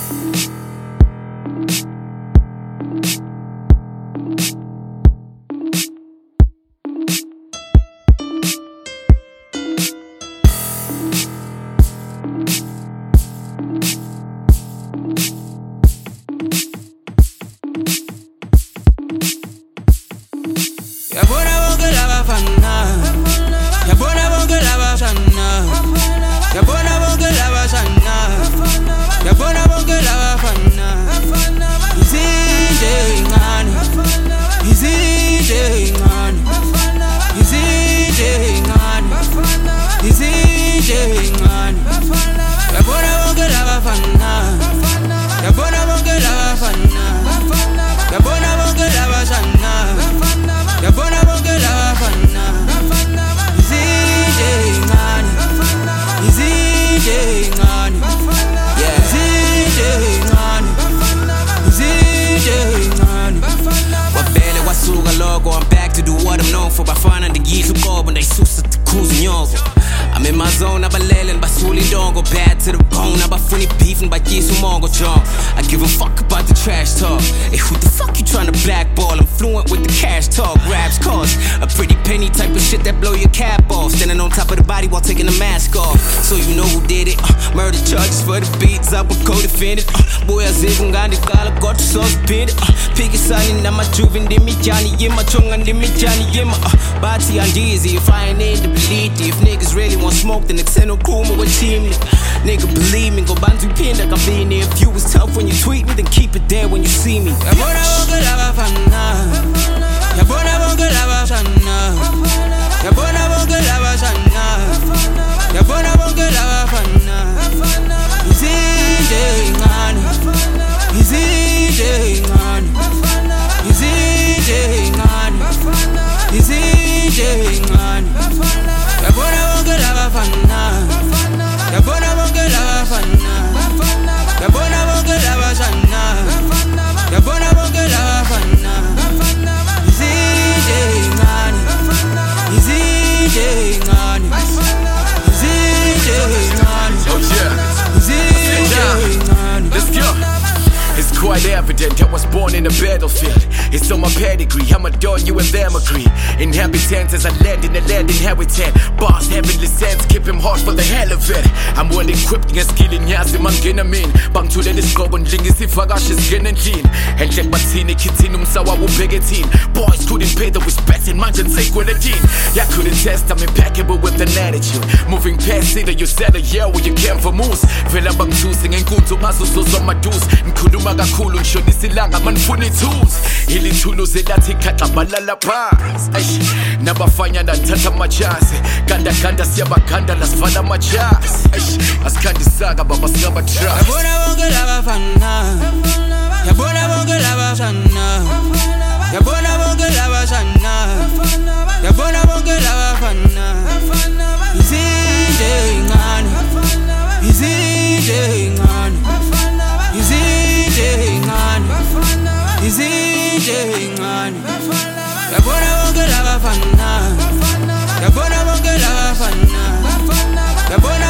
Yabona bonke labafana, yabona bonke labafana, yabona bonke labafana, yabona bonke labafana. Izinto ezincane, izinto ezincane, izinto ezincane, izinto ezincane. Yabona bonke labafana, yabona bonke labafana, yabona bonke labafana. Yabona bonke labafana, izinto ezincane, izinto ezincane, izinto ezincane, izinto ezincane. Wabele wasuka lokho, I'm back to do what I'm known for. Bafana ndiyidla uqobo ndayisusa tikhuza inyoko. I'm in my zone, abalele nibasula indongo. Bad to the bone, abafuna beef nibatyisa umongo John. I give a fuck about the trash talk. Hey, who the fuck you tryna blackball? I'm fluent with the cash talk. Raps cost a pretty penny, type of shit that blow your cap off. Standing on top of the body while taking the mask off. So you know who did it. Murder charges for the beats, I was co-defended. Boy azizi ngandikala got suspended. Picky signing na majuvi ndimijani yema. Chonga ndimijani yema. Bati andizi if I ain't in the bleed. If niggas really want smoke, then it's no kuma with team. Nigga believe me, go bantu pinda kabini. If you was tough when you tweet me, then keep it there when you see me. Yabona bonke labafana, yabona bonke labafana, yabona bonke labafana, yabona bonke labafana. Izinto ezincane, izinto ezincane, izinto ezincane, izinto ezincane. Yabona bonke labafana, yabona bonke labafana, yabona bonke labafana, yabona bonke labafana. Izinto ezincane, izinto ezincane, izinto ezincane. Oh yeah, Izinto ezincane. let's go. It's quite evident I was born in a battlefield. It's on my pedigree, I'm a don, you and them agree. Inhabitants as I land in the land inhabitant. Boss heavenly sense, keep him hard for the hell of it. I'm well equipped ngeskill ngiyazi mangena mina. Bangithulela isigqoko ndlinga isivakashi sigenendlini. Enhlek bathini khithini umsawa ubheke thini. Boys couldn't pay the respect and manje ngiseyikweletini. Y'all couldn't test, I'm impeccable with an attitude. Moving past either you said a year or you came for moose. Vela bangithusi ngenkunzi ungazuzuzwa amaduze. Ngikhuluma kakhulu ngishonisa ilanga manifuna itools. Ilithuluzi elathi khaxa balala phansi. Nabafanyana ndithatha amachance. Ganda siyabaganda lasivala amachance. Asikhandisaka baba singabatrust. Yabona bonke labafana, yabona bonke labafana, yabona bonke labafana, yabona bonke labafana. Izinto ezincane, izinto ezincane, izinto ezincane, izinto ezincane. Yabona bonke labafana, yabona bonke labafana, yabona